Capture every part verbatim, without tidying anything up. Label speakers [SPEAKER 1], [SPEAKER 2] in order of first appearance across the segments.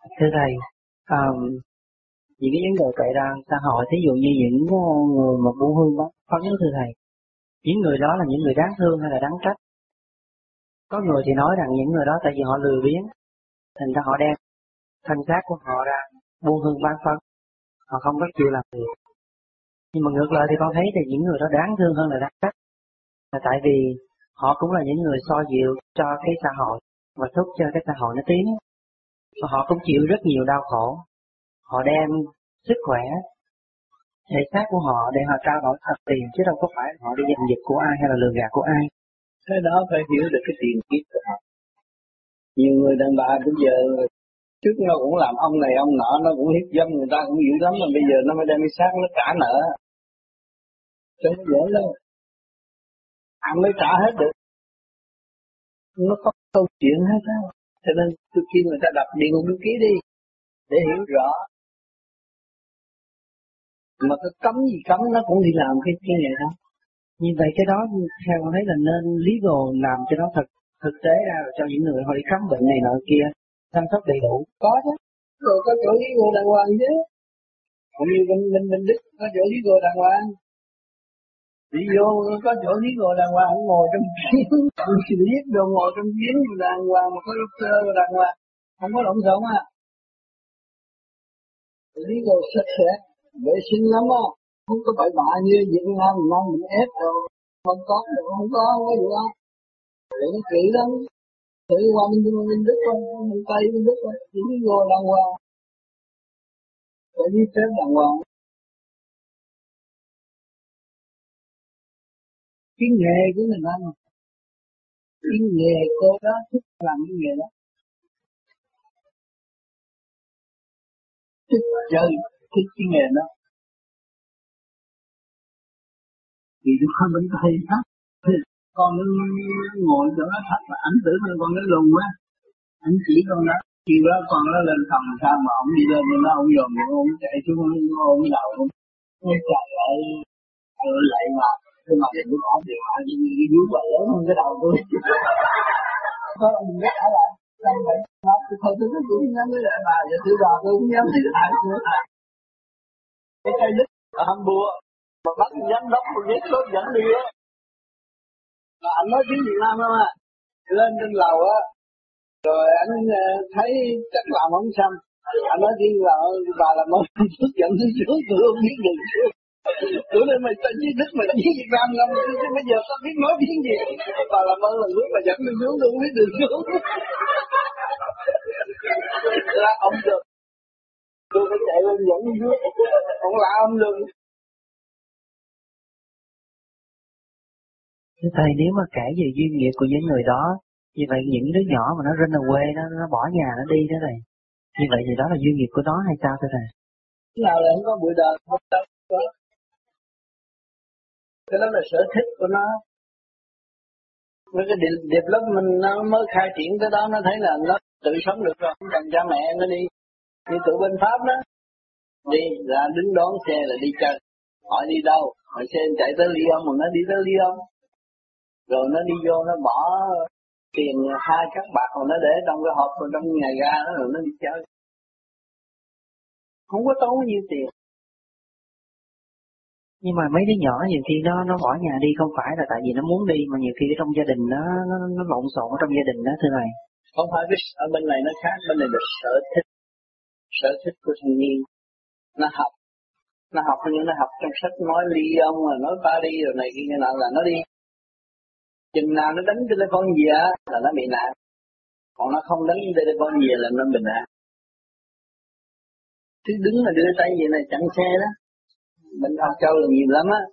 [SPEAKER 1] Thưa Thầy, um, những cái vấn đề xảy ra xã hội, thí dụ như những người mà bu hương đó, phấn đó thưa Thầy, những người đó là những người đáng thương hay là đáng trách? Có người thì nói rằng những người đó tại vì họ lười biếng, thành ra họ đem thân xác của họ ra buông hương bán phân, họ không có chịu làm việc. Nhưng mà ngược lại thì con thấy thì những người đó đáng thương hơn là đáng trách, là tại vì họ cũng là những người xoa dịu cho cái xã hội và thúc cho cái xã hội nó tiến, và họ cũng chịu rất nhiều đau khổ. Họ đem sức khỏe, thể xác của họ để họ trao đổi thật tiền, chứ đâu có phải họ đi giành giật của ai hay là lừa gạt của ai.
[SPEAKER 2] Cái đó phải hiểu được cái tiền kiếp của họ. Nhiều người đàn bà bây giờ trước nó cũng làm ông này ông nọ, nó cũng hiếp dâm người ta cũng dữ lắm, mà bây giờ nó mới đem cái xác nó trả nợ, không có dễ đâu, anh mới trả hết được. Nó có câu chuyện hết á, cho nên tôi khi người ta đọc Địa Ngục Bí Ký đi để hiểu rõ. Mà cái cấm gì cấm nó cũng đi làm cái cái này đó.
[SPEAKER 1] Như vậy cái đó theo con thấy là nên legal làm cho nó thật thực tế ra, rồi cho những người họ đi khám bệnh này nọ kia chăm sóc đầy đủ.
[SPEAKER 2] Có chứ, rồi có chỗ lý ngộ đàng hoàng chứ. Cũng như bên bên bên Đức có chỗ lý ngộ đàng hoàng. Đi vô có chỗ lý ngộ đàng hoàng, ngồi trong kiến, chỉ biết đồ ngồi trong kiến đàng hoàng mà có doctor đàng hoàng, không có lộn xộn à. Lý ngộ sạch sẽ, vệ sinh lắm á, không có bậy bạ như Việt Nam mình ăn mình ép rồi, không có, không có, không có gì đâu. Để nó kỹ lắm. Thử qua bên bên Đức thôi, bên Tây bên Đức thôi, chỉ lý ngộ đàng hoàng. Phải đi phép đàng hoàng. Cái nghề của mình ăn, cái nghề cô đó thích làm cái nghề đó, thích chơi, thích cái nghề đó. Vì nó không bên Tây hết, con nó ngồi chỗ đó thật là ảnh tưởng như con nó lùn quá, anh chỉ con đó, chiều đó con nó lên phòng sao mà ông đi lên nó ông dòm ông chạy xuống ông đầu ông chạy lại lại mà cái mặt của ông thì họ như cái vú bà lớn hơn cái đầu tôi. Có ông gắt ở lại, xong vậy nói tôi thôi tôi cũng dám với lại bà, vậy tôi bà tôi cũng dám thì lại nữa à. Cái cây đứt ở Hamburg mà bắt giám đốc của giết số dẫn đi á, mà anh nói tiếng Việt Nam không à, lên trên lầu á, rồi anh thấy chắc làm không xong, anh nói tiếng là bà làm ơn thức dẫn tôi xuống, tôi không biết đường xuống. Tôi nói mày tên với Đức mày tiếng Việt Nam lắm, chứ bây giờ tao biết nói tiếng gì. Bà làm ơn là lúc mà dẫn tôi xuống tôi không biết đường xuống. Là ông được, tôi phải chạy lên dẫn tôi xuống, ông lạ ông đừng.
[SPEAKER 1] Thưa Thầy, nếu mà kể về duyên nghiệp của những người đó, như vậy những đứa nhỏ mà nó run away, nó nó bỏ nhà nó đi đó Thầy, như vậy thì đó là duyên nghiệp của nó hay sao thưa Thầy?
[SPEAKER 2] Nào là không có bụi đời, không đâu. Cái đó là sở thích của nó. Với cái development nó mới khai triển tới đó, nó thấy là nó tự sống được rồi, không cần cha mẹ nó đi. Như tụi bên Pháp đó, đi là đứng đón xe là đi chơi, hỏi đi đâu, hỏi xe chạy tới Lyon mà nó đi tới Lyon, rồi nó đi vô nó bỏ tiền hai các bạc rồi nó để trong cái hộp rồi trong nhà ga đó rồi nó đi chơi, không có tốn nhiêu tiền.
[SPEAKER 1] Nhưng mà mấy đứa nhỏ nhiều khi nó nó bỏ nhà đi không phải là tại vì nó muốn đi, mà nhiều khi trong gia đình nó nó, nó lộn xộn ở trong gia đình đó thưa Thầy.
[SPEAKER 2] Không phải cái ở bên này nó khác, bên này là sở thích, sở thích của thanh niên. Nó học, nó học nhưng nó học trong sách nói Lyon rồi nói Paris rồi này kia nọ là nó đi. Chừng nào nó đánh telephone gì á là nó bị nạn, còn nó không đánh telephone gì là nó bị nạn. Cứ đứng mà đưa tay vậy này chặn xe đó, bên Âu Châu là nhiều lắm á.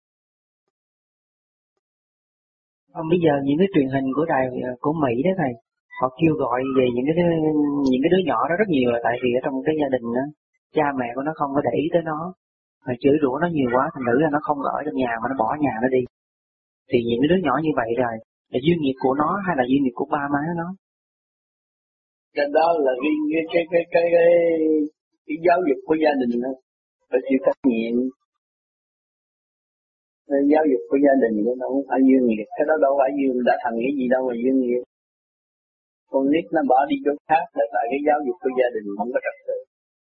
[SPEAKER 1] Còn bây giờ những cái truyền hình của đài của Mỹ đó Thầy, họ kêu gọi về những cái những cái đứa nhỏ đó rất nhiều, là tại vì ở trong cái gia đình đó, cha mẹ của nó không có để ý tới nó, rồi chửi rủa nó nhiều quá, thành thử là nó không ở trong nhà mà nó bỏ nhà nó đi. Thì những cái đứa nhỏ như vậy rồi là duyên nghiệp của nó hay là duyên nghiệp của ba má nó?
[SPEAKER 2] Cái đó là cái cái cái cái cái, cái, cái giáo dục của gia đình đó, phải chịu trách nhiệm. Cái giáo dục của gia đình nó không phải duyên nghiệp, cái đó đâu phải duyên, đã thành cái gì đâu mà duyên nghiệp. Con nít nó bỏ đi chỗ khác là tại cái giáo dục của gia đình không có trật tự.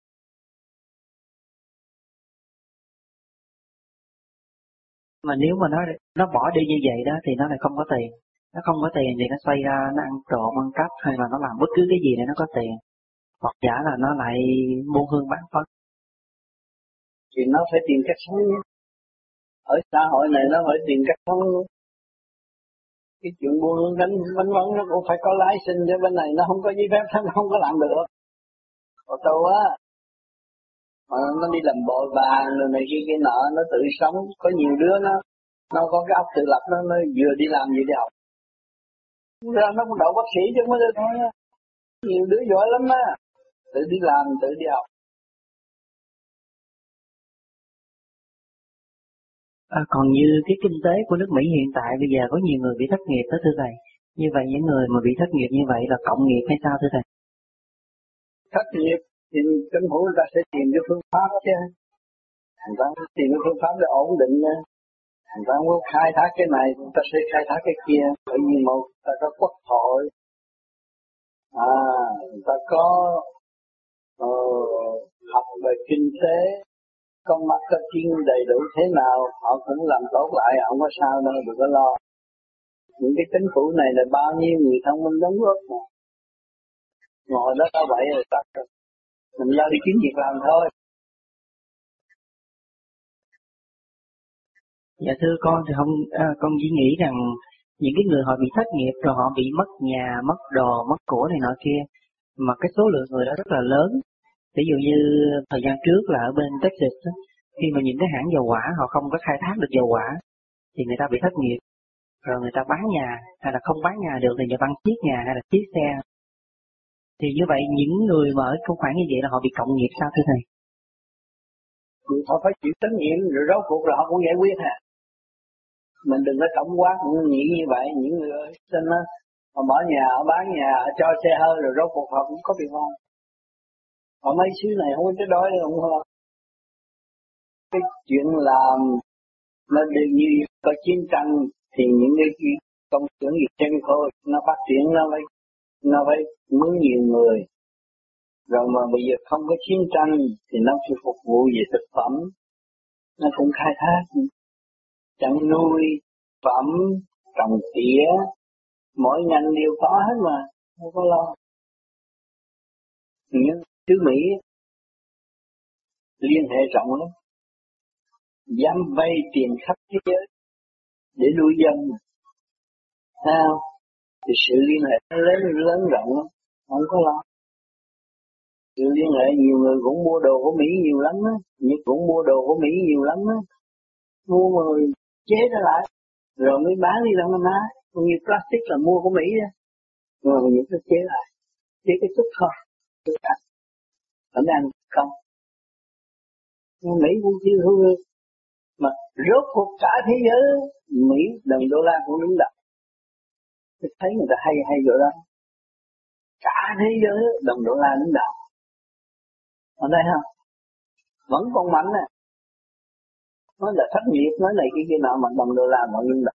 [SPEAKER 1] Mà nếu mà nó nó bỏ đi như vậy đó thì nó lại không có tiền. Nó không có tiền thì nó xoay ra nó ăn trộm, ăn cắp hay là nó làm bất cứ cái gì để nó có tiền. Hoặc giả là nó lại buôn hương bán phật.
[SPEAKER 2] Thì nó phải tìm cách sống nhé. Ở xã hội này nó phải tìm cách sống luôn. Cái chuyện buôn hương đánh bánh vấn nó cũng phải có lái sinh, cho bên này nó không có giấy phép nó không có làm được. Ô tô á, mà nó đi làm bội vàng rồi này kia kia nọ, nó tự sống. Có nhiều đứa nó nó có cái óc tự lập, nó, nó vừa đi làm vừa đi học. Ra nó cũng đậu bác sĩ chứ không có được thôi. Nhiều đứa giỏi lắm á, tự đi làm tự đi học.
[SPEAKER 1] À, còn như cái kinh tế của nước Mỹ hiện tại bây giờ có nhiều người bị thất nghiệp đó thưa thầy. Như vậy những người mà bị thất nghiệp như vậy là cộng nghiệp hay sao thưa thầy?
[SPEAKER 2] Thất nghiệp thì chính phủ người ta sẽ tìm cái phương pháp chứ. Người ta tìm cái phương pháp để ổn định. Người ta muốn khai thác cái này, người ta sẽ khai thác cái kia. Bởi vì một, người ta có quốc hội. À, người ta có uh, học về kinh tế, có marketing đầy đủ thế nào, họ cũng làm tốt lại, không có sao đâu, đừng có lo. Những cái chính phủ này là bao nhiêu người thông minh đóng góp mà. Ngồi đó ta vậy rồi tắt rồi. Mình lo đi kiếm việc làm thôi.
[SPEAKER 1] Dạ thưa con thì không, à, con chỉ nghĩ rằng những cái người họ bị thất nghiệp rồi họ bị mất nhà, mất đồ, mất của này nọ kia, mà cái số lượng người đó rất là lớn. Ví dụ như thời gian trước là ở bên Texas đó, khi mà những cái hãng dầu hỏa họ không có khai thác được dầu hỏa thì người ta bị thất nghiệp, rồi người ta bán nhà hay là không bán nhà được thì người ta chiết nhà hay là chiết xe. Thì như vậy những người mà ở trong khoảng như vậy là họ bị cộng nghiệp sao thưa thầy?
[SPEAKER 2] Họ phải chịu trách nhiệm rồi rốt cuộc là họ cũng giải quyết hả? Mình đừng có tổng quát nghĩ như vậy. Những người ở trên đó họ bỏ nhà, họ bán nhà, họ cho xe hơi rồi rốt cuộc họ cũng có việc không? Họ mấy xứ này không có cái đói không lo. Cái chuyện làm nó đều như có chiến tranh thì những cái công xưởng nghiệp chân thôi nó phát triển, nó phải nó phải mướn nhiều người. Rồi mà bây giờ không có chiến tranh thì nó phải phục vụ về thực phẩm, nó cũng khai thác, chăn nuôi, phẩm, trồng tỉa, mỗi ngành đều có hết mà, không có lo. Nhưng xứ Mỹ liên hệ rộng lắm, dám vay tiền khắp thế giới để nuôi dân, sao? Thì sự liên hệ lớn lớn rộng lắm, không có lo. Sự liên hệ nhiều người cũng mua đồ của Mỹ nhiều lắm á, Nhật cũng mua đồ của Mỹ nhiều lắm á, mua rồi chế ra lại, rồi mới bán đi Đông Nam Á. Còn như plastic là mua của Mỹ á, rồi những cái chế lại, chế cái chút thôi, chút ăn, vẫn ăn không. Nhưng Mỹ cũng chưa hư mà rốt cuộc cả thế giới Mỹ đồng đô la cũng đứng đầu. Tôi thấy người ta hay hay rồi đó, cả thế giới đồng đô la đứng đầu. Ở đây không? Vẫn còn mạnh nè. Nói là thất nghiệp, nói này cái kia nọ mà đồng đô la vẫn đứng đầu.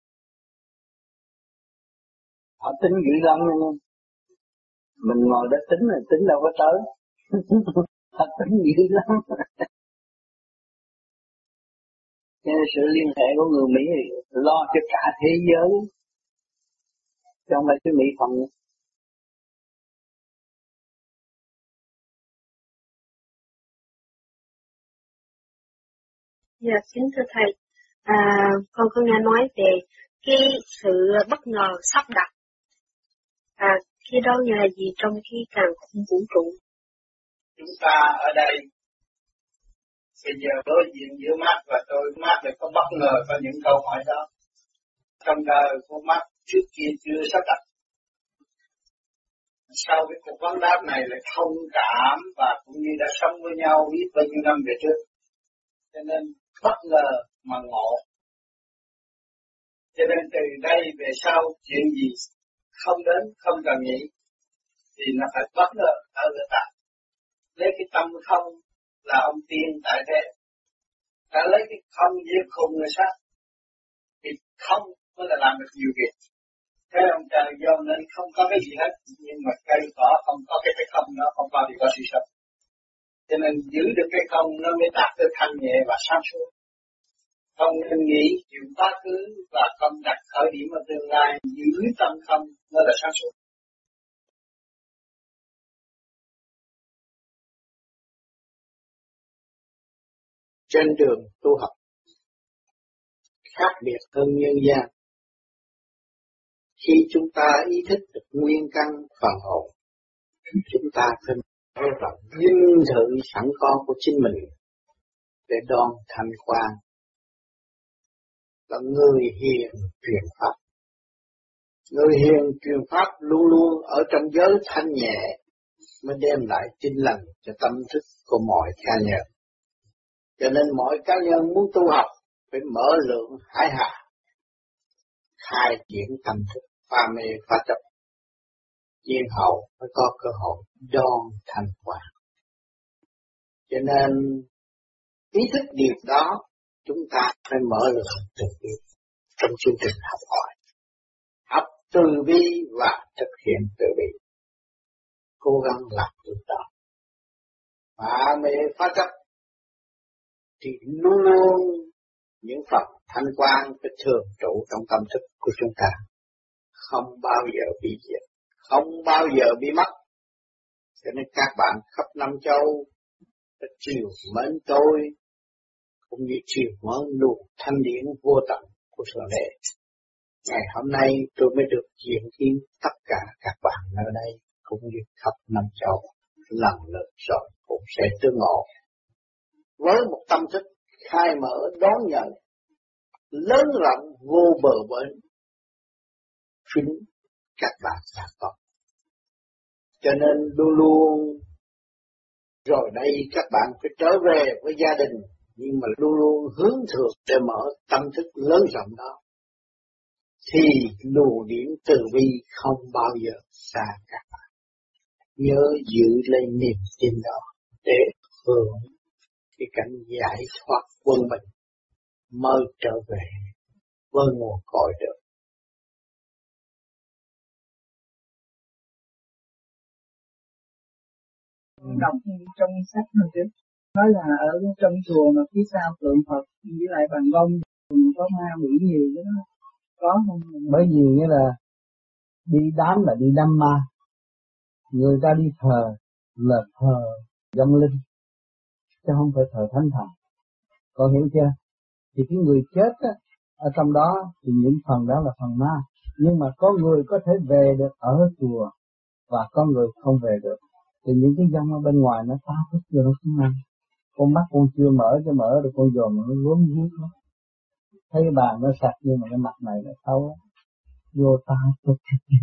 [SPEAKER 2] Họ tính dữ lắm luôn. Mình ngồi đó tính là tính đâu có tới. Họ tính dữ lắm. Cho nên sự liên hệ của người Mỹ lo cho cả thế giới, chứ không phải cái Mỹ không.
[SPEAKER 3] Dạ, kính thưa thầy, à, con có nghe nói về cái sự bất ngờ sắp đặt, à, cái đó là gì trong cái càn khôn vũ trụ?
[SPEAKER 2] Chúng ta ở đây bây giờ đối diện giữa mắt và tôi, mắt lại có bất ngờ có những câu hỏi đó. Trong đời của mắt trước kia chưa sắp đặt. Sau cái cuộc vấn đáp này lại thông cảm và cũng như đã sống với nhau biết bao nhiêu năm về trước. Cho nên bất ngờ mà ngộ. Cho nên từ đây về sau chuyện gì không đến, không cần nghĩ thì nó phải bất ngờ ở người ta. Lấy cái tâm không là ông tiên tại thế. Ta lấy cái không giết khùng người sát thì không mới là làm được nhiều việc. Cái ông trời do nên không có cái gì hết, nhưng mà cây cỏ không có cái cái không đó không bao giờ có sự sống. Cho nên giữ được cái không nó mới đạt tới thanh nhẹ và sáng suốt. Không nên nghĩ chuyện quá khứ và không đặt khởi điểm ở tương lai, giữ tâm không nó là sáng suốt.
[SPEAKER 4] Trên đường tu học khác biệt hơn nhân gian. Khi chúng ta ý thức được nguyên căn phần hồn, chúng ta phải mở rộng dinh thự sẵn có của chính mình để đón thanh quan là người hiền truyền pháp. Người hiền truyền pháp luôn luôn ở trong giới thanh nhẹ mới đem lại tinh lành cho tâm thức của mọi cá nhân. Cho nên mọi cá nhân muốn tu học phải mở lượng hải hà, khai triển tâm thức pha mê pha chấp, nhiên hậu mới có cơ hội đón thành quả. Cho nên ý thức điều đó chúng ta phải mở lượng từ bi trong chương trình học hỏi, học từ bi và thực hiện từ bi, cố gắng làm điều đó. Pha mê pha chấp thì luôn luôn những phần thanh quan phải thường trụ trong tâm thức của chúng ta, không bao giờ bị diệt, không bao giờ bị mất. Cho nên các bạn khắp năm châu đã chiều mến tôi, cũng như chiều mến luồng thanh điển vô tận của Thượng Đế. Ngày hôm nay tôi mới được diện kiến tất cả các bạn ở đây, cũng như khắp năm châu, lần lượt rồi cũng sẽ tương ngộ. Với một tâm thức khai mở đón nhận, lớn rộng vô bờ bến, chính các bạn đã có. Cho nên luôn luôn rồi đây các bạn phải trở về với gia đình, nhưng mà luôn luôn hướng thượng để mở tâm thức lớn rộng đó, thì luồng điển từ bi không bao giờ xa các bạn. Nhớ giữ lấy niềm tin đó để hưởng cái cảnh giải thoát quân bình mới trở về với nguồn cội được.
[SPEAKER 5] Đọc trong sách này chứ, nói là ở trong chùa mà phía sau tượng Phật với lại bàn vông có ma quỷ nhiều đó, có không?
[SPEAKER 6] Bởi vì nghĩa là đi đám là đi đám ma, người ta đi thờ là thờ vong linh, chứ không phải thờ thánh thần. Con hiểu chưa? Thì cái người chết á, ở trong đó thì những phần đó là phần ma, nhưng mà có người có thể về được ở chùa và có người không về được. Thì những cái vong ở bên ngoài nó phá thức vô nó xuống ăn. Con mắt con chưa mở cho mở được, con dòm nó gốm giết lắm. Thấy cái bàn nó sạch nhưng mà cái mặt này nó xấu lắm. Vô ta thức.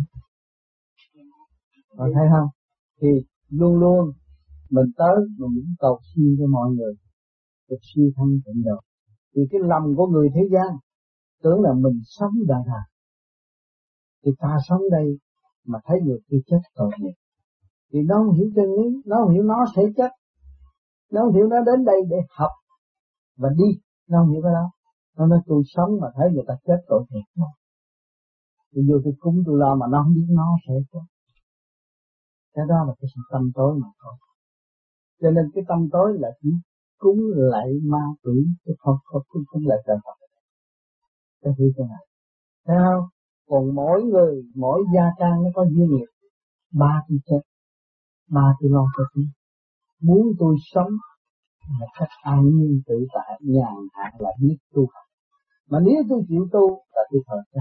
[SPEAKER 6] Con thấy không? Thì luôn luôn mình tới mình muốn cầu xin cho mọi người được siêu thân tịnh độ. Thì cái lầm của người thế gian tưởng là mình sống đàng hoàng, thì ta sống đây mà thấy người kia chết tội nghiệp, thì nó không hiểu chân lý, nó không hiểu nó sẽ chết, nó không hiểu nó đến đây để học và đi, nó không hiểu cái đó. Nó nói tôi sống mà thấy người ta chết tội nghiệp thôi, thì vô tôi cúng tôi lo mà nó không biết nó sẽ chết. Cái đó là cái sự tâm tối mà thôi. Cho nên cái tâm tối là chỉ cúng lại ma quỷ, chứ không có cúng, cúng lại trời Phật. Cái hiểu thế này, thấy không? Còn mỗi người, mỗi gia can nó có duyên nghiệp. Ba tôi chết, ba tôi lo cho tôi. Muốn tôi sống một cách an nhiên tự tại, nhàn hạ là biết tu. Mà nếu tôi chịu tu là tôi thờ cha,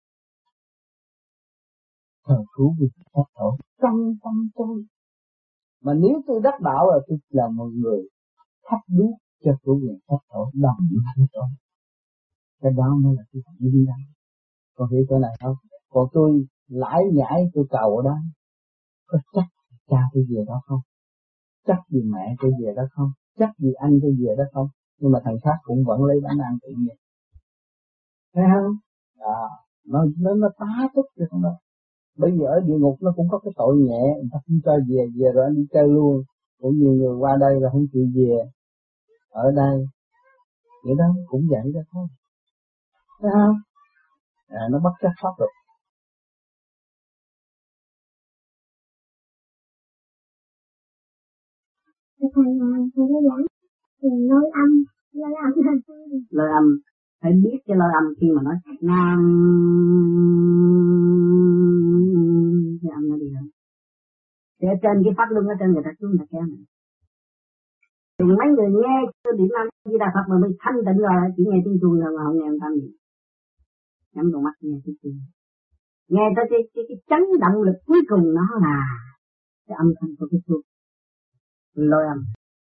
[SPEAKER 6] thờ cứu vì pháp thổ trong tâm tôi. Mà nếu tôi đắc đạo là tôi là một người thắp đuốc cho cứu viện pháp thổ đồng với tôi. Cái đó mới là tôi phải đi đây. Con hiểu cái này không? Còn tôi lãi nhãi tôi cầu ở đó, có chắc cha tôi về đó không? Chắc gì mẹ tôi về đó không? Chắc gì anh tôi về đó không? Nhưng mà thằng khác cũng vẫn lấy bánh ăn tự nhiên. Thấy không? À, nó nó nó tá tức cho con đó. Bây giờ ở địa ngục nó cũng có cái tội nhẹ, người ta không cho về, về rồi anh đi chơi luôn. Cũng nhiều người qua đây là không chịu về. Ở đây, vậy đó cũng vậy đó thôi. Thấy không? À, nó bất chấp pháp luật.
[SPEAKER 7] Thầy thầy có giảng lôi âm, lôi âm là
[SPEAKER 8] lôi âm phải biết cái lôi âm khi mà nói nam cái âm nó đi lên. Thì ở trên cái pháp luân ở trên người ta xuống người ta kéo này. Thì mấy người nghe cái điểm năm Di Đà Phật mà bị thanh tịnh rồi chỉ nghe tiếng chuông rồi mà không nghe âm thanh gì. Nhắm con mắt nghe tiếng chuông. Nghe tới cái, cái, cái chấn động lực cuối cùng nó là cái âm thanh của cái chuông. Lôi âm.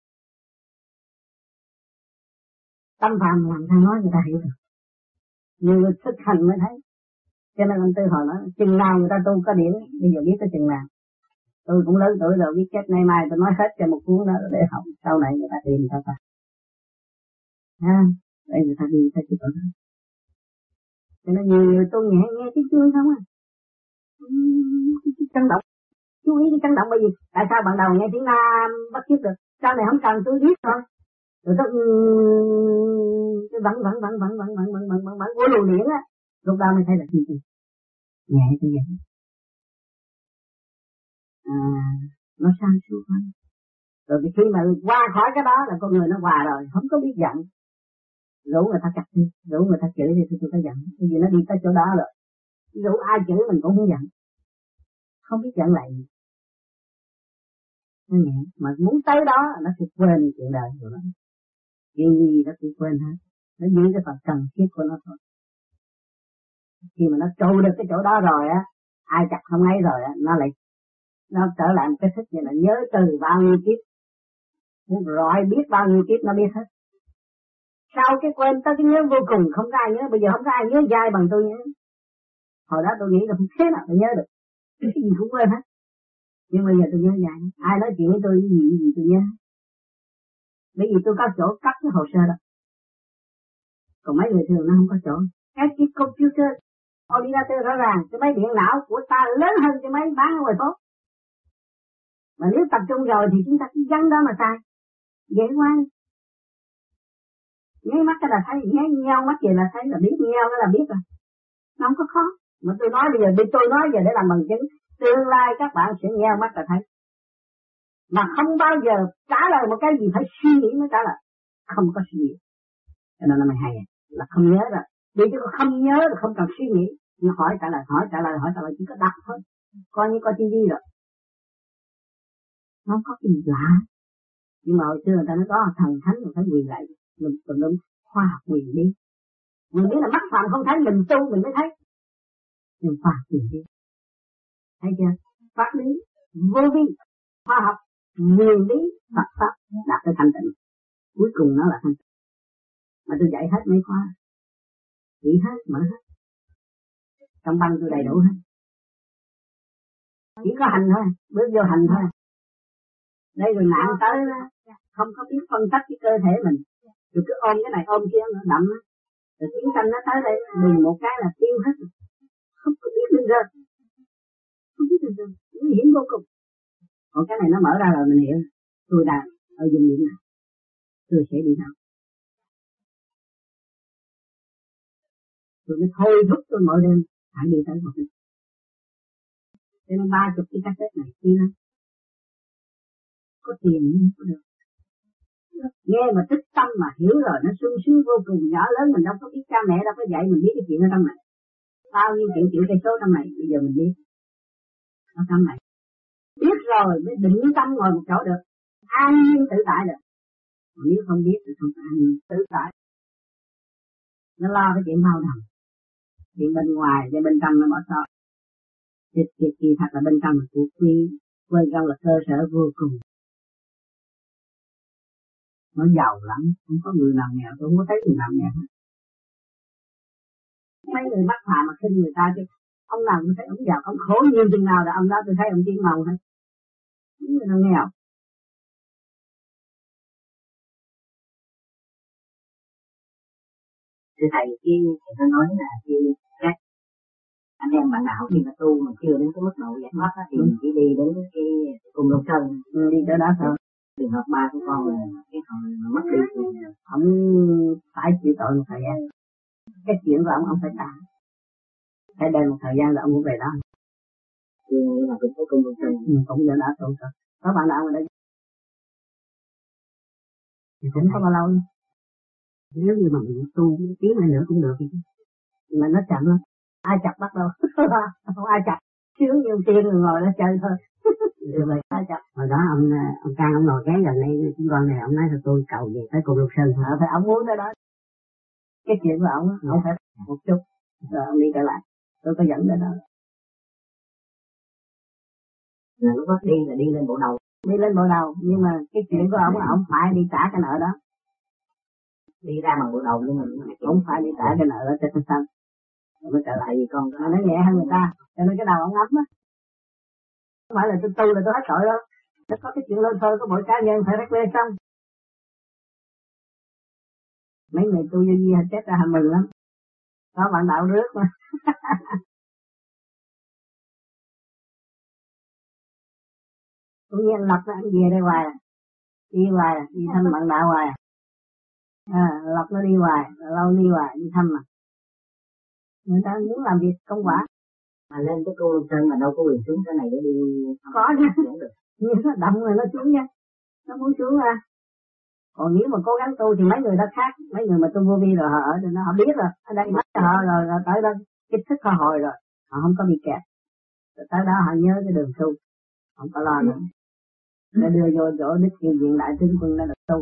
[SPEAKER 8] Tâm phàm làm sao nói người ta hiểu được. Nhiều người thực hành mới thấy. Cho nên anh Tư hỏi nói, chừng nào người ta tu có điểm, bây giờ biết tới chừng nào. Tôi cũng lớn tuổi rồi, biết chết nay mai tôi nói hết cho một cuốn đó để học, sau này người ta tìm người ta ta. Ha, đây người ta đi, người ta chỉ có đó. Cho nên nhiều người tu nhẹ nghe tiếng chuông không à. Chấn động. Chú ý cái chấn động bởi vì, tại sao bạn đầu nghe tiếng Nam bắt chước được, sau này không cần tôi biết thôi. Rồi nó cái vẫn vẫn vẫn vẫn vẫn vẫn vẫn vẫn vẫn vẫn của luồng điển á, lúc đó mới thấy là gì gì nhẹ như vậy. À, nó sang suốt hơn. Rồi khi mà qua khỏi cái đó là con người nó hòa rồi, không có biết giận. Rủ người ta chặt đi, rủ người ta chửi thì tôi có giận, bởi vì nó đi tới chỗ đó rồi. Rủ ai chửi mình cũng không giận, không biết giận lại. Nó nhẹ, mà muốn tới đó nó sẽ quên chuyện đời của nó. Chuyện gì nó cũng quên hết. Nó giữ cái phần cần thiết của nó thôi. Khi mà nó trụ được cái chỗ đó rồi á, ai chặt không ấy rồi á, nó lại nó trở lại một cái thức như là nhớ từ bao nhiêu kiếp, rồi biết bao nhiêu kiếp nó biết hết. Sau cái quên tới cái nhớ vô cùng, không có ai nhớ, bây giờ không có ai nhớ dai bằng tôi nhớ. Hồi đó tôi nghĩ là không thế nào tôi nhớ được, cái gì cũng quên hết. Nhưng bây giờ tôi nhớ dai, ai nói chuyện với tôi cái gì cái gì tôi nhớ. Bởi vì tôi có chỗ cất cái hồ sơ đó. Còn mấy người thường nó không có chỗ. Cái cái computer, ordinator rõ ràng, cái máy điện não của ta lớn hơn cái máy bán ở ngoài phố. Mà nếu tập trung rồi thì chúng ta cứ gắn đó mà xài. Dễ quá. Nháy mắt cái là thấy, nháy nhau mắt về là thấy là biết, nhau cái là biết rồi. Nó không có khó. Mà tôi nói bây giờ, tôi nói giờ để làm bằng chứng. Tương lai các bạn sẽ nheo mắt là thấy. Mà không bao giờ trả lời một cái gì phải suy nghĩ mới trả lời. Không có suy nghĩ. Cho nên là mày hay là không nhớ rồi. Vì chứ không nhớ là không cần suy nghĩ. Nhưng hỏi trả lời, hỏi trả lời, hỏi trả lời chỉ có đọc thôi. Coi như coi tivi rồi. Nó không có cái gì lạ. Nhưng mà hồi xưa người ta nói có thần thánh người ta quỳ lại. Mình tùm lum khoa học quỳ đi. Mình biết là mắt phạm không thấy, mình tu mình mới thấy. Nhưng khoa học quỳ đi. Thấy chưa? Pháp lý, vô vi, khoa học, nguyên lý, Phật pháp đạt tới thanh tịnh. Cuối cùng nó là thanh tịnh. Mà tôi dạy hết mấy khóa, chỉ hết, mở hết. Trong băng tôi đầy đủ hết. Chỉ có hành thôi, bước vô hành thôi. Đây rồi nạn tới đó, không có biết phân tích cái cơ thể mình. Rồi cứ ôm cái này ôm kia nó đậm á. Rồi chiến tranh nó tới đây, đừng một cái là tiêu hết. Không có biết được rồi. Không biết được rồi, nguy hiểm vô cùng. Còn cái này nó mở ra rồi mình hiểu. Tôi đang ở vùng điểm nào, tôi sẽ đi đâu. Tôi mới thôi thúc tôi mỗi đêm phải đi tới một đêm. Cho nên ba chục cái cassette này kia lắm. Có tiền nhưng có được. Nghe mà tích tâm mà hiểu rồi nó sung sướng vô cùng. Nhỏ lớn mình đâu có biết, cha mẹ đâu có dạy mình biết cái chuyện ở trong này. Bao nhiêu triệu triệu cây số trong này bây giờ mình biết. Ở trong này. Biết rồi mới định tâm ngồi một chỗ được. An nhiên tự tại được. Còn nếu không biết thì không an nhiên tự tại. Nó lo cái chuyện bao đồng. Chuyện bên ngoài và bên trong nó bỏ sót. Thì, thì, thì thật là bên trong là cuộc quy. Bên trong là cơ sở vô cùng. Nó giàu lắm. Không có người nào nghèo. Tôi không có thấy người nào nghèo hết. Mấy người bắt phạm mà khinh người ta chứ. Ông nào cũng thấy ông giàu. Ông khổ nhiều chừng nào là ông đó tôi thấy ông tiên màu hết. Những người nào nghèo. Thưa thầy, khi thầy có nói là khi các anh em bạn đạo khi mà tu mà chưa đến cái mức độ giải thoát thì mình chỉ đi đến cái cùng đồng sơn, đi tới đó thôi. Trường hợp ba của con là cái hồi mà mất đi thì ông phải chịu tội một thời gian. Cái chuyện của ông ông phải trả. Phải đợi một thời gian là ông cũng về đó. Thì là cũng có cùng đồng sơn. Ừ, cũng giờ đã tu rồi. Có bạn đạo ở đây thì cũng không bao lâu. Nếu như mà mình tu một tiếng này nữa cũng được chứ. Mà nó chậm lắm. Ai chặt bắt đâu. Không ai chặt. Sướng như tiên rồi ngồi đó chơi thôi. Được rồi, ai chặt. Hồi đó ông ông Cang ông ngồi ghé gần đây chúng con này, ông nói là tôi cầu về tới cùng Lục Sơn. Ờ, phải ông muốn tới đó. Cái chuyện của ông, ông phải một chút. Rồi ông đi trở lại. Tôi có dẫn tới đó. Là lúc đó đi là đi lên bộ đầu. Đi lên bộ đầu, nhưng mà cái chuyện của ông, ông phải đi trả cái nợ đó. Đi ra bằng bộ đầu nhưng mà ông phải đi trả cái nợ ở trên thân sân. Rồi mới trở lại gì con, nó nhẹ hơn người ta. Cho nên cái đầu ông ấm á. Không phải là tôi tu là tôi hết tội đâu. Nó có cái chuyện lên thôi, có mỗi cá nhân phải rắc lên xong. Mấy người tu như gì chết ra hàm mừng lắm. Có bạn đạo rước mà. Cũng như anh Lộc nó anh về đây hoài à. Đi hoài à, đi thăm bạn đạo hoài à. À, Lộc nó đi hoài, lâu đi hoài, đi thăm mà. Người ta muốn làm việc công quả. Mà lên cái cô Lục Sơn mà đâu có quyền xuống cái này để đi. Có nha. Nhưng nó đậm rồi nó xuống nha. Nó muốn xuống ra. Còn nếu mà cố gắng tu thì mấy người đó khác. Mấy người mà tu vô vi rồi họ ở thì nó họ biết rồi. Ở đây bắt họ rồi, rồi tới đó kích thích họ hồi rồi. Họ không có bị kẹt. Rồi tới đó họ nhớ cái đường tu. Không có lo nữa. Nó đưa vô chỗ Đức Kiều Viện Đại Tướng Quân nó được tu.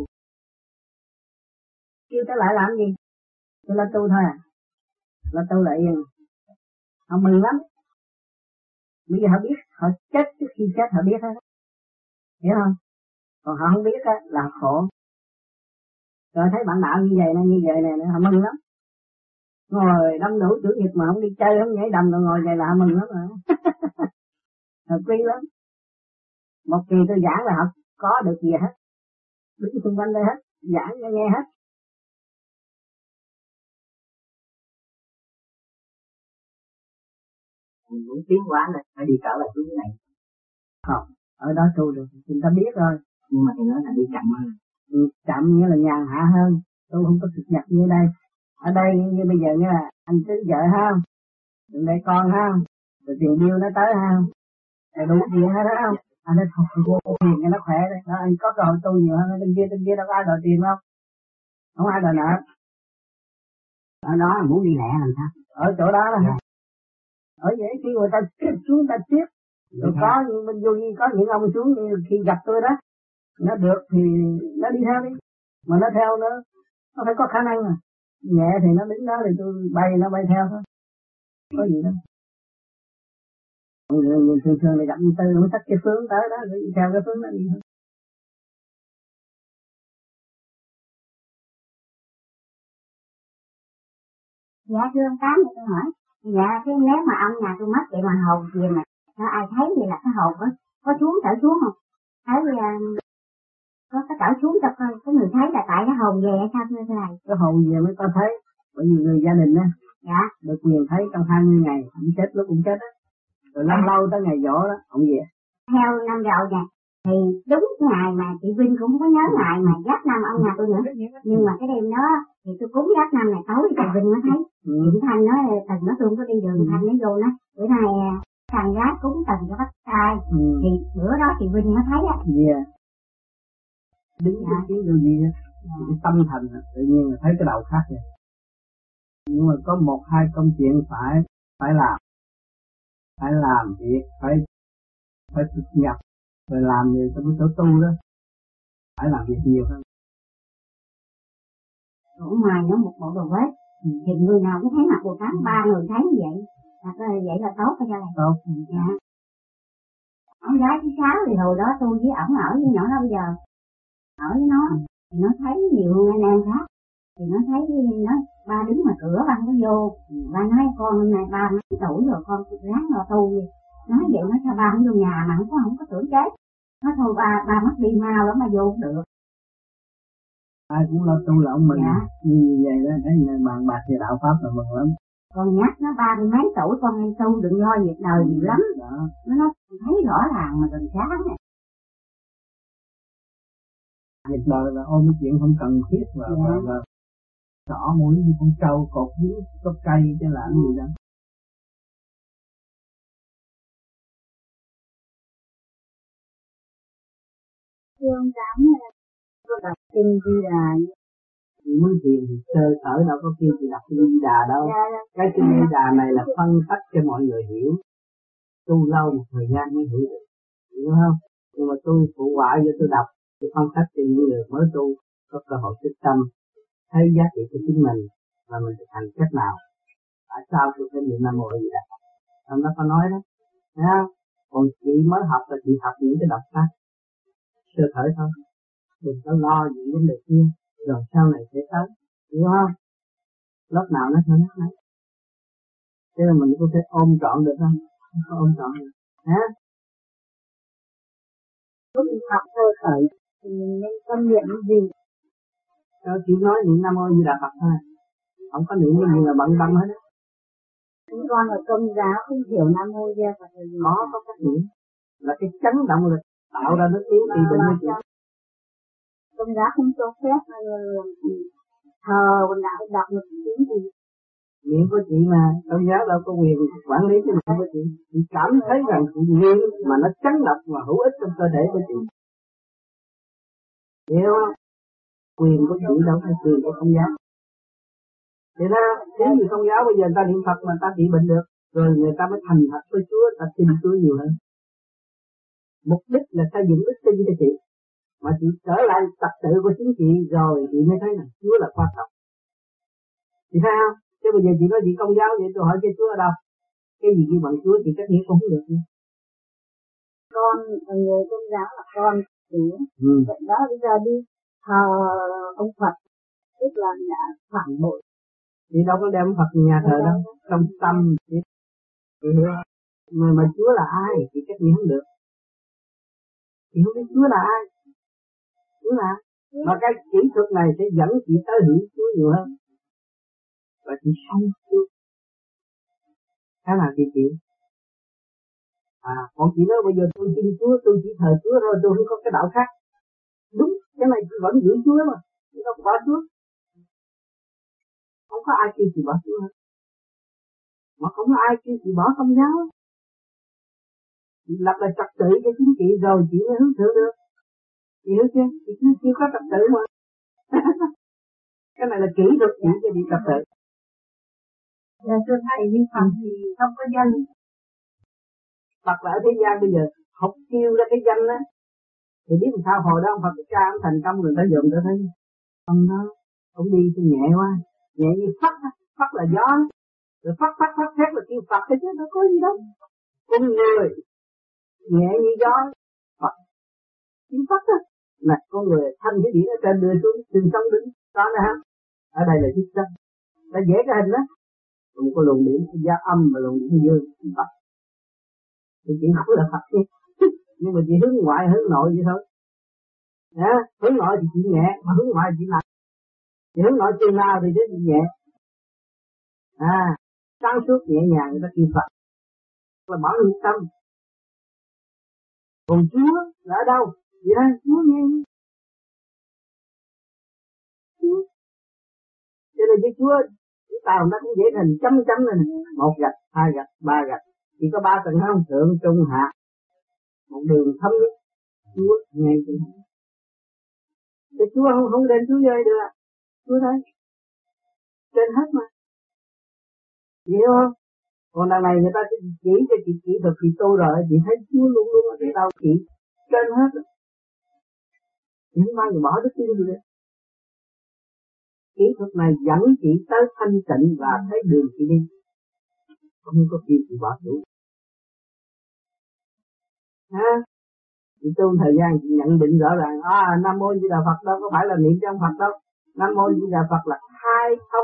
[SPEAKER 8] Kêu tới lại làm gì? Tôi là tu thôi à. Là tu lại yên. Họ mừng lắm. Bây giờ họ biết, họ chết trước khi chết họ biết hết. Hiểu không? Còn họ không biết á, là khổ. Rồi thấy bạn đạo như vậy nè, như vậy nè, họ mừng lắm. Ngồi đông đủ chủ nhật mà không đi chơi, không nhảy đầm rồi ngồi vậy là họ mừng lắm rồi. Họ quý lắm. Một kỳ tôi giảng là họ có được gì hết. Đứng xung quanh đây hết, giảng cho nghe hết. Mình muốn tiến hóa là phải đi trở lại hướng này. Không, ở đó tu được, chúng ta biết rồi. Nhưng mà thì nói là đi chậm hơn. Ừ, chậm nghĩa là nhàn hạ hơn. Tu không có thực nhập như đây. Ở đây như bây giờ như là anh cưới vợ không? Đừng đây con không? Rồi tiền bill nó tới không? Rồi đủ tiền hết đó không? Anh nói thôi, vô tiền cho nó khỏe đấy. Đó, anh có cơ hội tu nhiều hơn, bên kia, bên kia đâu có ai đòi tiền không? Không ai đòi nợ. Ở đó là muốn đi lẹ làm sao? Ở chỗ đó là yeah. Ở vậy khi người ta xuống ta tiếp. Rồi có những bên vô có những ông xuống như khi gặp tôi đó. Nó được thì nó đi theo đi. Mà nó theo nữa, nó phải có khả năng à. Nhẹ thì nó đứng đó thì tôi bay nó bay theo thôi. Có gì đâu. Người nhìn thường thường thì gặp tư nó thích cái hướng tới đó, rồi theo cái hướng đó đi thôi.
[SPEAKER 7] Dạ thưa ông Tám, tôi hỏi. Dạ cái nếu mà ông nhà tôi mất vậy mà hồn gì mà nó ai thấy vậy là cái hồn đó có xuống trở xuống không? Thấy uh, có cái trở xuống cho con có người thấy là tại cái hồn về hay sao thưa thầy?
[SPEAKER 8] Cái hồn về mới có thấy. Bởi vì người gia đình á.
[SPEAKER 7] Dạ.
[SPEAKER 8] Được quyền thấy trong hai mươi ngày, ông chết lúc cũng chết á. Rồi lâu lâu tới ngày dỗ đó, ông về.
[SPEAKER 7] Theo năm rồi nè, thì đúng cái ngày mà chị Vinh cũng không có nhớ ngày mà giáp năm ông nhà tôi nữa. Nhưng mà cái đêm đó thì tôi cúng giáp năm này tối chị Vinh nó thấy. Ừ. Chị Thanh nói Tần nó tôi không có đi đường, ừ. Thanh nó vô nó. Bữa nay thằng gái cúng Tần cho bắt trai. Ừ. Thì bữa đó chị Vinh nó thấy á.
[SPEAKER 8] Dạ. Yeah. Đứng dạ. Cái điều gì á. Dạ. Cái tâm thành tự nhiên là thấy cái đầu khác vậy. Nhưng mà có một hai công chuyện phải phải làm. Phải làm việc, phải phải thực nhập, rồi làm gì trong cái chỗ tu đó, phải làm việc nhiều hơn.
[SPEAKER 7] Ở ngoài nó một bộ đồ vest, ừ. Thì người nào cũng thấy mặt Bồ Tát, ba người thấy như vậy, là vậy là tốt hay sao?
[SPEAKER 8] Tốt.
[SPEAKER 7] Dạ. Ông gái thứ sáu thì hồi đó tôi với ổng ở với nhỏ đó bây giờ, ở với nó, thì nó thấy nhiều hơn anh em khác, thì nó thấy nó ba đứng ngoài cửa ba không có vô, ba nói con hôm nay ba mấy tuổi rồi con ráng lo tu đi. Nói vậy nó sao ba không vô nhà mà không có không có tưởng chết. Nó thôi ba ba mất đi mau lắm mà vô cũng được.
[SPEAKER 8] Ai cũng lo tu là ông mình. Dạ. Như vậy đó, thấy bạn bạc về đạo pháp là mừng lắm.
[SPEAKER 7] Con nhắc nó ba mươi mấy tuổi con hay tu đừng lo việc đời nhiều lắm. Đó. Nó nói thấy rõ ràng mà gần sáng này.
[SPEAKER 8] Việc đời là ôm cái chuyện không cần thiết và dạ. và, và rõ mũi như con trâu cột dưới gốc cây chứ làm gì đó.
[SPEAKER 7] Thưa ông Tám,
[SPEAKER 8] đọc kinh Di Đà.
[SPEAKER 6] Muốn thiền thì sơ sở đâu có kêu chị đọc kinh Di Đà đâu.
[SPEAKER 8] Dạ, dạ.
[SPEAKER 6] Cái kinh Di Đà này là phân tích cho mọi người hiểu. Tu lâu một thời gian mới hiểu được, hiểu không? Nhưng mà tôi phụ quả cho tôi đọc, tôi phân tích cho những người mới tu có cơ hội tích tâm, thấy giá trị của chính mình và mình thực hành cách nào. Tại sao tôi phải niệm Nam Mô A Di Đà Phật? Ông đó có nói đó, thấy không? Còn chị mới học là chị học những cái đọc pháp sơ khởi thôi, đừng có lo những vấn đề kia, rồi sau này sẽ tới, hiểu không? Lớp nào nó sẽ nó này, thế là mình có thể ôm trọn được không? Không có ôm trọn được, hả?
[SPEAKER 8] Lúc mình học sơ khởi thì mình nên tâm niệm cái gì?
[SPEAKER 6] Cho chỉ nói niệm Nam Mô A Di Đà Phật thôi, không có niệm cái gì là bận tâm hết á.
[SPEAKER 8] Chúng con là công giáo không hiểu Nam Mô A Di Đà Phật là gì?
[SPEAKER 6] Có có cách niệm là cái chấn động lực tạo ra nước tiếng trị bệnh cho chị.
[SPEAKER 8] Công giáo không cho phép thờ quần đạo đọc một tiếng gì.
[SPEAKER 6] Niệm của chị mà, công giáo đâu có quyền quản lý cái niệm của chị. Chị cảm thấy rằng chị niệm mà nó chấn động và hữu ích trong cơ thể của chị, hiểu không? Quyền của chị đâu phải quyền của công giáo. Thế đó, nếu như công giáo bây giờ người ta niệm Phật mà người ta trị bệnh được, rồi người ta mới thành thật với Chúa, ta tin Chúa nhiều hơn. Mục đích là xây dựng đức tin cho chị, mà chị trở lại trật tự của chính chị rồi chị mới thấy là Chúa là quan trọng. Chị thấy không? Chứ bây giờ chị nói chị công giáo vậy tôi hỏi cho Chúa ở đâu? Cái gì kêu bằng Chúa chị cách nghĩa cũng không được.
[SPEAKER 8] Con người công giáo là con Chúa. Ừ. Vậy đó bây giờ đi thờ ông Phật, tức là nhà phản bội.
[SPEAKER 6] Chị đâu có đem Phật nhà thờ đâu, trong tâm chị hiểu không? Mà, mà Chúa là ai? Chị cách nghĩa không được. Chị không biết Chúa là ai. Chúa là ai? Mà cái kỹ thuật này sẽ dẫn chị tới hiểu Chúa nhiều hơn. Và chị sống Chúa. Thế nào chị chịu? À, còn chị nói bây giờ tôi tin Chúa, tôi chỉ thờ Chúa thôi, tôi không có cái đạo khác. Đúng, cái này chị vẫn giữ Chúa mà, chị đâu có bỏ Chúa. Không có ai kêu chị bỏ Chúa hết. Mà không có ai kêu chị bỏ công giáo. Chị lập lại trật tự cho chính chị rồi chị mới hướng thượng được. Chị hiểu chưa? Chị chưa có trật tự mà. Cái này là kỹ thuật chỉ cho chị trật tự.
[SPEAKER 8] Là thưa thầy như Phật thì không có danh.
[SPEAKER 6] Phật là ở thế gian bây giờ học kêu ra cái danh á, thì biết làm sao hồi đó ông Phật cha ông thành công người ta dùm ta thấy ông đó, ông đi thì nhẹ quá, nhẹ như phất, phất là gió, rồi phất phất phất phất là kêu Phật chứ đâu có gì đâu. Con người nhẹ như gió, Phật tiếng phất á, là con người thanh cái điển ở trên đưa xuống, từng sông đứng, đó nè ha, ở đây là chiếc sông, ta vẽ cái hình đó, một cái luồng điển giá âm và luồng điển dương, Phật. Thì chị không là Phật chứ, nhưng mà chị hướng ngoại hướng nội vậy thôi. Đó, hướng nội thì chị nhẹ, mà hướng ngoại chị nặng. Chị hướng nội chừng nào thì chị nhẹ. À, sáng suốt nhẹ nhàng người ta kêu Phật, là bảo nhiệt tâm. Còn Chúa là ở đâu? Vậy đó, Chúa nghe. Chúa. Cho nên cái Chúa, cái tàu nó cũng dễ thành chấm chấm này, một gạch, hai gạch, ba gạch. Chỉ có ba tầng không, thượng, trung, hạ. Một đường thâm nhất, Chúa nghe chứ. Thì Chúa không, không đem Chúa rơi được. Chúa thấy. Trên hết mà. Hiểu không? Còn đằng này người ta chỉ cho chị kỹ thuật chị tu rồi, chị thấy Chúa luôn luôn ở cái đâu chị. Trên hết. Chị không bao giờ bỏ đức tin gì nữa. Kỹ thuật này dẫn chị tới thanh tịnh và thấy đường chị đi. Không có kêu chị bỏ chủ. Ha? Chị tu thời gian chị nhận định rõ ràng, à, Nam Mô Di Đà Phật đâu có phải là niệm cho ông Phật đâu. Nam Mô Di Đà Phật là khai thông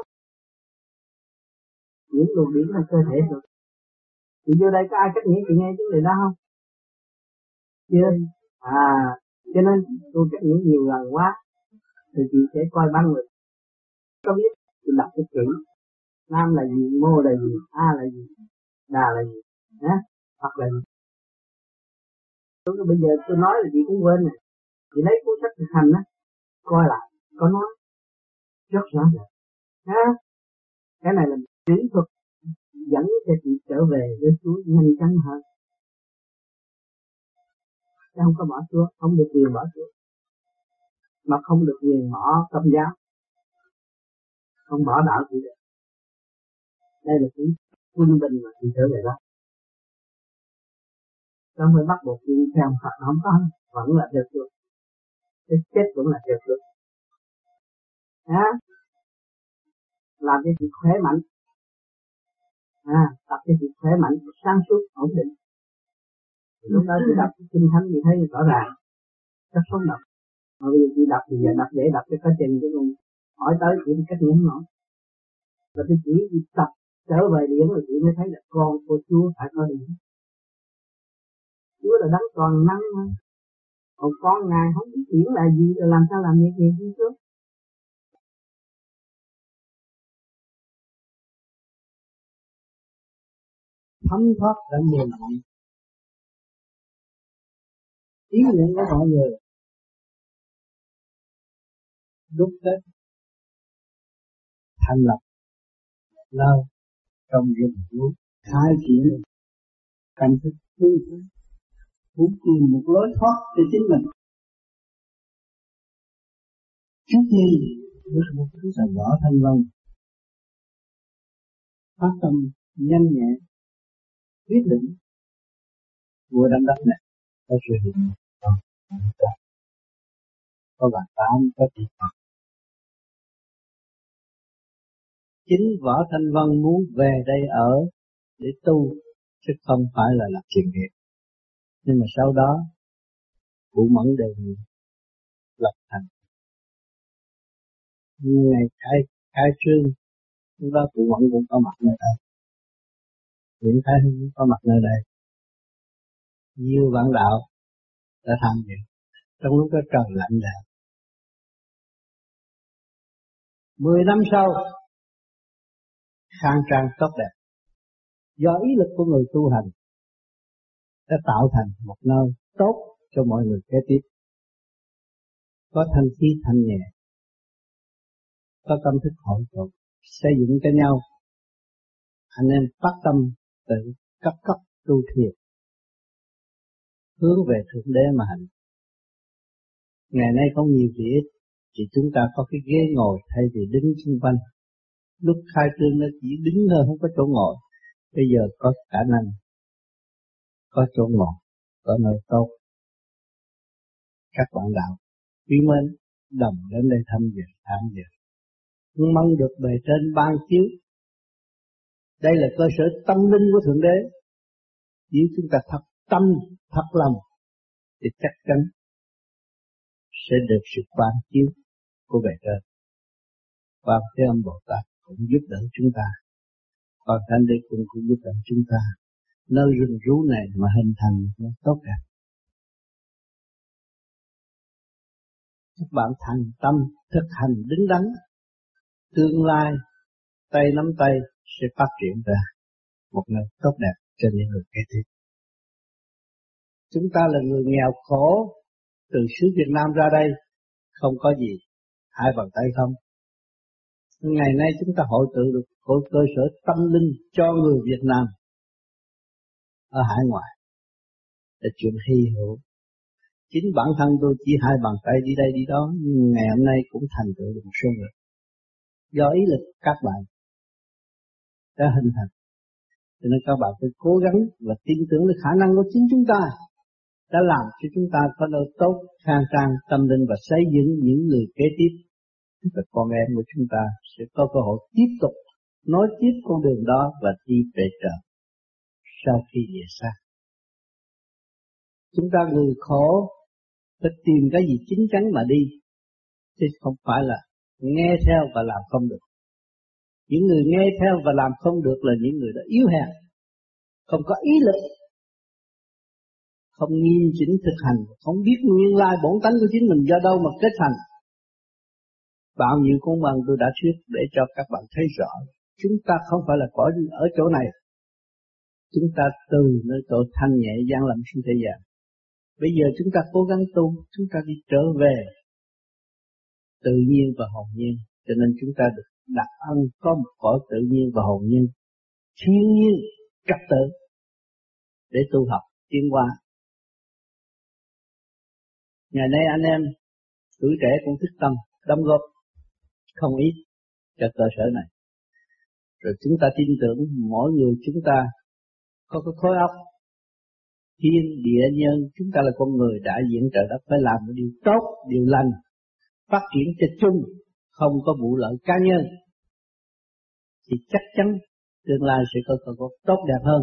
[SPEAKER 6] những luồng điển trong cơ thể rồi. Chị vô đây có ai cách nghĩa chị nghe vấn đề đó không? Chưa? À, cho nên tôi cách nghĩa nhiều lần quá, thì chị sẽ coi băng rồi. Có biết, chị đọc cái chữ. Nam là gì, Mô là gì, A là gì, Đà là gì, hả? Phật là gì? Tôi bây giờ tôi nói là chị cũng quên này. Chị lấy cuốn sách thực hành á, coi lại, có nói rất rõ ràng. Ha? Cái này là kỹ thuật dẫn cho chị trở về với Chúa nhanh chóng hơn. Chứ không có bỏ Chúa, không được quyền bỏ Chúa.
[SPEAKER 8] mà không được quyền bỏ công giáo, không bỏ đạo thì được. Đây là cái quân bình mà thì trở về đó. Không phải bắt buộc đi theo Phật, không có, vẫn là được được. Cái chết vẫn là được được. À, làm cái sự khỏe mạnh, à, tập cái sự khỏe mạnh, sáng suốt, ổn định. Lúc đó chị đọc kinh thánh thì thấy rõ ràng, rất sống động. Mà bây giờ chị đọc thì giờ đọc dễ đọc cho có trình chứ còn hỏi tới chỉ cách nhấn nổi. Và tôi chỉ tập trở về điển là chị mới thấy là con của Chúa phải có điển. Chúa là đấng toàn năng mà. Còn con Ngài không biết điển là gì, rồi làm sao làm việc gì chứ Chúa.
[SPEAKER 6] thấm thoát đã mềm mại. Ý nguyện của mọi người đúc kết thành lập nơi trong rừng núi, khai triển cảnh thức tươi sáng, muốn tìm một lối thoát cho chính mình. Trước khi bước một thứ là Võ Thanh Vân phát tâm nhanh nhẹ quyết định vua Đăng Đất này có sự hiện có bản tám có thiệt thật. Chính Võ Thanh Vân muốn về đây ở để tu chứ không phải là làm chuyện nghiệp. Nhưng mà sau đó Cụ Mẫn đề nghị lập thành. Ngày khai khai trương lúc đó Cụ Mẫn cũng có mặt nơi đây, Nguyễn Thái Hưng cũng có mặt nơi đây, nhiều bạn đạo đã tham dự. Trong lúc đó trời lạnh lẽo. Mười năm sau khang trang tốt đẹp, do ý lực của người tu hành đã tạo thành một nơi tốt cho mọi người kế tiếp. Có thanh khí thanh nhẹ, có tâm thức hội tụ, xây dựng cho nhau. Anh em phát tâm tự cấp cấp tu thiền, hướng về Thượng Đế mà hành. Ngày nay không nhiều gì ít, chỉ chúng ta có cái ghế ngồi thay vì đứng xung quanh. Lúc khai trương nó chỉ đứng thôi, không có chỗ ngồi. Bây giờ có khả năng, có chỗ ngồi, có nơi tốt. Các bạn đạo quý mến đồng đến đây thăm dự, tham dự. Mong được bề trên ban chiếu. Đây là cơ sở tâm linh của Thượng Đế. Nếu chúng ta thật tâm, thật lòng, thì chắc chắn sẽ được sự ban chiếu của bề trên. Quan Thế Âm Bồ Tát cũng giúp đỡ chúng ta. Còn Thánh Đế cũng cũng giúp đỡ chúng ta. Nơi rừng rú này mà hình thành nó tốt đẹp. Các bạn thành tâm, thực hành đứng đắn, tương lai tay nắm tay sẽ phát triển ra một nơi tốt đẹp cho những người kế tiếp. Chúng ta là người nghèo khổ từ xứ Việt Nam ra đây, không có gì, hai bàn tay không. Ngày nay chúng ta hội tụ được cơ sở tâm linh cho người Việt Nam ở hải ngoại là chuyện hy hữu. Chính bản thân tôi chỉ hai bàn tay đi đây đi đó, nhưng ngày hôm nay cũng thành tựu được một số người. Do ý lực các bạn đã hình thành, cho nên các bạn phải cố gắng và tin tưởng đến khả năng của chính chúng ta đã làm cho chúng ta có nơi tốt, khang trang, tâm linh và xây dựng những người kế tiếp. Và con em của chúng ta sẽ có cơ hội tiếp tục nói tiếp con đường đó và đi về trời sau khi về xa. Chúng ta người khổ phải tìm cái gì chính chắn mà đi, chứ không phải là nghe theo và làm không được. Những người nghe theo và làm không được là những người đã yếu hèn, không có ý lực, không nghiêm chỉnh thực hành, không biết nguyên lai bổn tánh của chính mình do đâu mà kết thành. Bao nhiêu công bằng tôi đã thuyết để cho các bạn thấy rõ, chúng ta không phải là có ở chỗ này, chúng ta từ nơi chỗ thanh nhẹ gian lâm xuống thế gian. Bây giờ chúng ta cố gắng tu, chúng ta đi trở về tự nhiên và hồn nhiên, cho nên chúng ta được đặt ăn có một cõi tự nhiên và hồn nhiên, thiên nhiên trật tự để tu học tiến hóa. Ngày nay anh em tuổi trẻ cũng thức tâm đóng góp không ít cho cơ sở này. Rồi chúng ta tin tưởng mỗi người chúng ta có cái khối óc thiên địa nhân, chúng ta là con người đại diện trời đất phải làm một điều tốt, điều lành, phát triển cho chung, không có vụ lợi cá nhân, thì chắc chắn tương lai sẽ có cơ hội tốt đẹp hơn.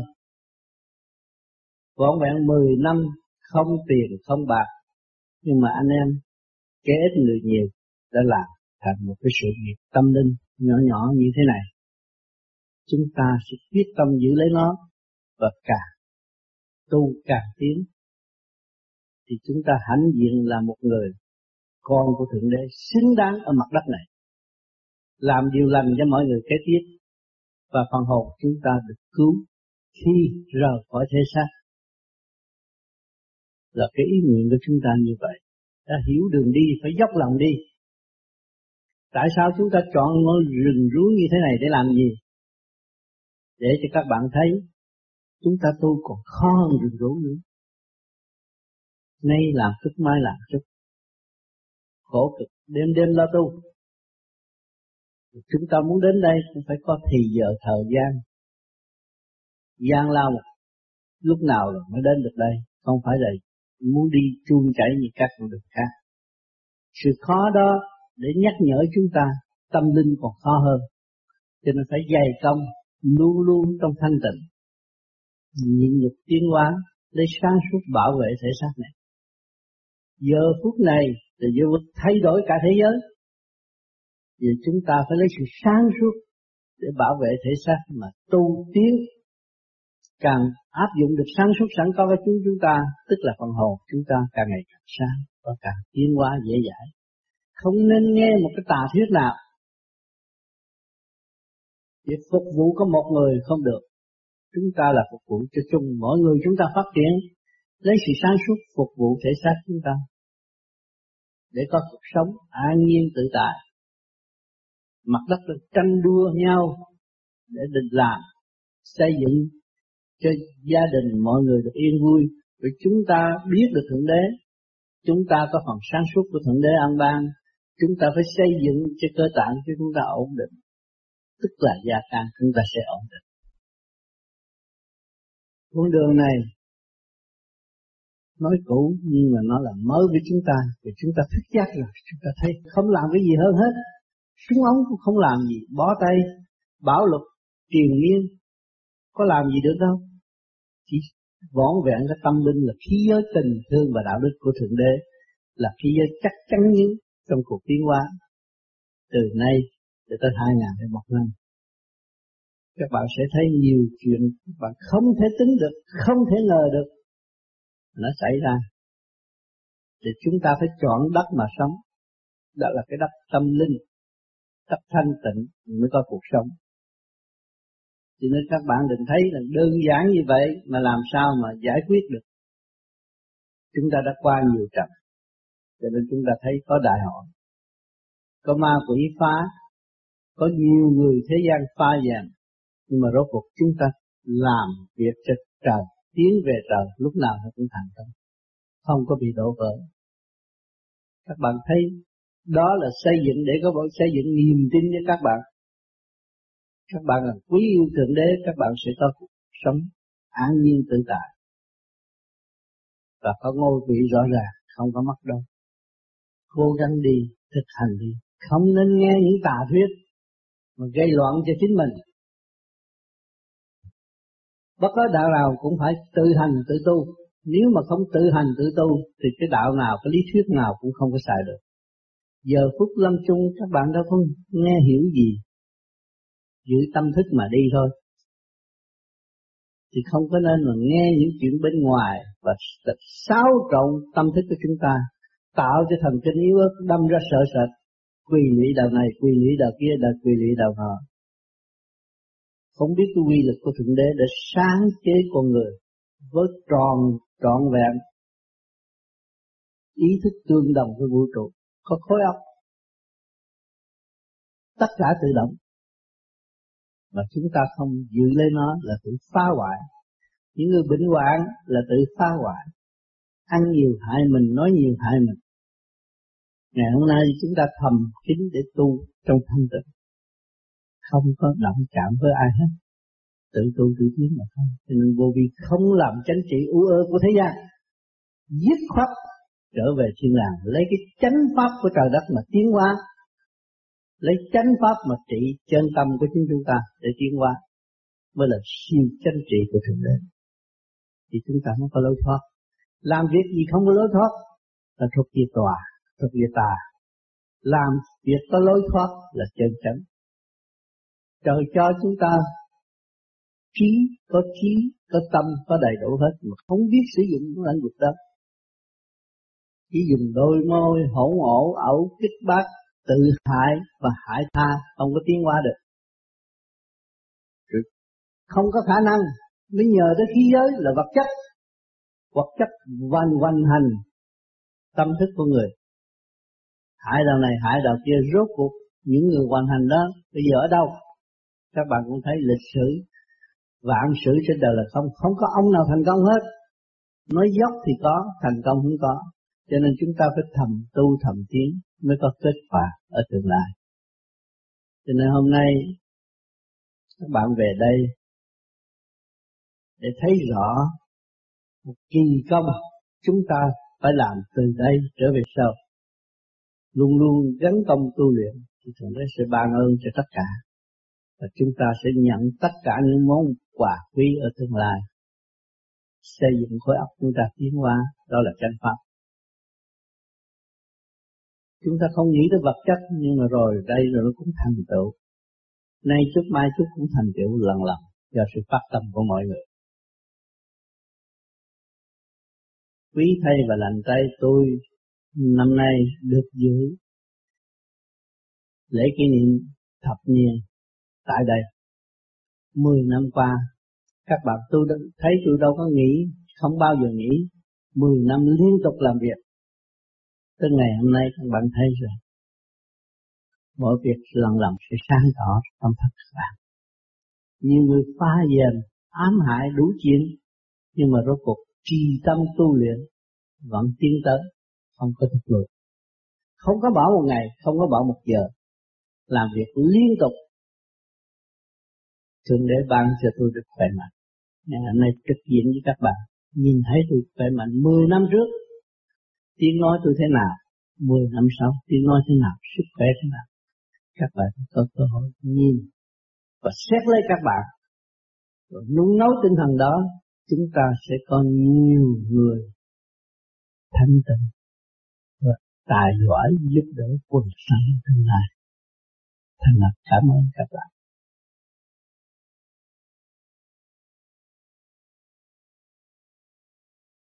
[SPEAKER 6] Vỏn vẹn mười năm không tiền không bạc, nhưng mà anh em kẻ ít người nhiều đã làm thành một cái sự nghiệp tâm linh nhỏ nhỏ như thế này. Chúng ta sẽ quyết tâm giữ lấy nó và càng tu càng tiến, thì chúng ta hãnh diện là một người con của Thượng Đế xứng đáng ở mặt đất này, làm điều lành cho mọi người kế tiếp, và phần hồn chúng ta được cứu khi rời khỏi thể xác. Là cái ý nguyện của chúng ta như vậy. Ta hiểu đường đi phải dốc lòng đi. Tại sao chúng ta chọn ngôi rừng rúa như thế này để làm gì? Để cho các bạn thấy chúng ta tu còn khó hơn rừng rúa nữa. Nay làm chút mai làm chút, khổ cực đêm đêm lo tu. Chúng ta muốn đến đây cũng phải có thì giờ thời gian, gian lao lúc nào rồi mới đến được đây, không phải là muốn đi chuông chảy như các con đường khác. Sự khó đó để nhắc nhở chúng ta, tâm linh còn khó hơn, cho nên phải dày công, luôn luôn trong thanh tịnh, nhịn nhục tiến hóa, lấy sáng suốt bảo vệ thể xác này. Giờ phút này là giờ thay đổi cả thế giới, vì chúng ta phải lấy sự sáng suốt để bảo vệ thể xác mà tu tiến. Càng áp dụng được sáng suốt sẵn có với chúng chúng ta, tức là phần hồn chúng ta càng ngày càng sáng và càng tiến hóa dễ dãi. Không nên nghe một cái tà thuyết nào. Việc phục vụ có một người không được. Chúng ta là phục vụ cho chung, mỗi người chúng ta phát triển, lấy sự sáng suốt phục vụ thể xác chúng ta, để có cuộc sống an nhiên tự tại. Mặt đất được tranh đua nhau để định làm, xây dựng cho gia đình mọi người được yên vui. Vì chúng ta biết được Thượng Đế, chúng ta có phần sáng suốt của Thượng Đế an ban, chúng ta phải xây dựng cho cơ tạng cho chúng ta ổn định, tức là gia can chúng ta sẽ ổn định. Con đường này nói cũ nhưng mà nó là mới với chúng ta, vì chúng ta thức giác rồi, chúng ta thấy không làm cái gì hơn hết. Súng ống cũng không làm gì, bó tay, bảo luật, triền miên, có làm gì được đâu. Chỉ vỏn vẹn cái tâm linh là khí giới tình thương và đạo đức của Thượng Đế, là khí giới chắc chắn nhất trong cuộc tiến hóa. Từ nay cho tới hai nghìn lẻ một năm, các bạn sẽ thấy nhiều chuyện các bạn không thể tính được, không thể ngờ được nó xảy ra. Thì chúng ta phải chọn đất mà sống, đó là cái đất tâm linh, đất thanh tịnh mới có cuộc sống. Cho nên các bạn đừng thấy là đơn giản như vậy mà làm sao mà giải quyết được. Chúng ta đã qua nhiều trận, cho nên chúng ta thấy có đại hội, có ma quỷ phá, có nhiều người thế gian phá giàn, nhưng mà rốt cuộc chúng ta làm việc cho trời, tiến về trời, lúc nào nó cũng thành công, không có bị đổ vỡ. Các bạn thấy đó là xây dựng để có bộ xây dựng niềm tin cho các bạn. Các bạn là quý yêu Thượng Đế, các bạn sẽ có cuộc sống an nhiên tự tại và có ngôi vị rõ ràng, không có mất đâu. Cố gắng đi, thực hành đi, không nên nghe những tà thuyết mà gây loạn cho chính mình. Bất cứ đạo nào cũng phải tự hành tự tu. Nếu mà không tự hành tự tu thì cái đạo nào, cái lý thuyết nào cũng không có xài được. Giờ phút lâm chung các bạn đâu có nghe hiểu gì, giữ tâm thức mà đi thôi. Thì không có nên mà nghe những chuyện bên ngoài và xáo trộn tâm thức của chúng ta, tạo cho thần kinh yếu ớt, đâm ra sợ sệt, quy lụy đầu này, quy lụy đầu kia, đầu quy lụy đầu nọ. Không biết cái quy lực của Thượng Đế để sáng chế con người với tròn trọn vẹn, ý thức tương đồng với vũ trụ, có khối óc, tất cả tự động. Mà chúng ta không giữ lấy nó là tự phá hoại. Những người bệnh hoạn là tự phá hoại, ăn nhiều hại mình, nói nhiều hại mình. Ngày hôm nay chúng ta thầm kín để tu trong thanh tịnh, không có động chạm với ai hết, tự tu tự tiến mà không. Cho nên vô vi không làm chánh trị ú ơ của thế gian, dứt khoát trở về thiên đàng, lấy cái chánh pháp của trời đất mà tiến hóa, lấy chánh pháp mà trị chân tâm của chính chúng ta để tiến hóa, mới là siêu chánh trị của thượng đế. Thì chúng ta mới có lối thoát. Làm việc gì không có lối thoát là thuộc về tòa, thuộc về tà. Làm việc có lối thoát là chân chánh. Trời cho chúng ta trí, có trí, có tâm, có đầy đủ hết, mà không biết sử dụng những lãnh vực đó. Chỉ dùng đôi môi hỗn ổ, ẩu, kích bác, tự hại và hại tha, không có tiến hóa được. Không có khả năng, mới nhờ tới khí giới là vật chất. Vật chất hoành hoành hành tâm thức của người. Hại đầu này, hại đầu kia, rốt cuộc những người hoành hành đó bây giờ ở đâu? Các bạn cũng thấy lịch sử, vạn sử trên đời là không, không có ông nào thành công hết. Nói dốc thì có, thành công không có. Cho nên chúng ta phải thầm tu thầm tiến mới có kết quả ở tương lai. Cho nên hôm nay các bạn về đây để thấy rõ một kỳ công chúng ta phải làm từ đây trở về sau. Luôn luôn gắn công tu luyện thì Thượng Đế sẽ ban ơn cho tất cả. Và chúng ta sẽ nhận tất cả những món quà quý ở tương lai. Xây dựng khối óc chúng ta tiến hóa, đó là chánh pháp. Chúng ta không nghĩ tới vật chất, nhưng mà rồi đây rồi nó cũng thành tựu. Nay chút mai chút cũng thành tựu lần lần do sự phát tâm của mọi người. Quý thầy và lành tay tôi năm nay được giữ lễ kỷ niệm thập niên tại đây. Mười năm qua, các bạn tôi đã thấy tôi đâu có nghĩ, không bao giờ nghĩ. Mười năm liên tục làm việc. Tới ngày hôm nay các bạn thấy rồi. Mọi việc lần lần sẽ sáng tỏ trong thật các bạn. Nhiều người phá dèm, ám hại đủ chuyện, nhưng mà rốt cuộc trì tâm tu luyện vẫn tiến tới, không có thất lùi. Không có bỏ một ngày, không có bỏ một giờ, làm việc liên tục. Thượng Đế ban cho tôi được khỏe mạnh. Ngày hôm nay trực diện với các bạn, nhìn thấy tôi khỏe mạnh. Mười năm trước tiếng nói tôi thế nào, mười năm sau tiếng nói thế nào, sức khỏe thế nào. Các bạn có cơ hội nhìn và xét lấy các bạn, rồi nung nấu tinh thần đó, chúng ta sẽ có nhiều người thanh tịnh và tài giỏi giúp đỡ quần sanh tương lai. Thành lập cảm ơn các bạn.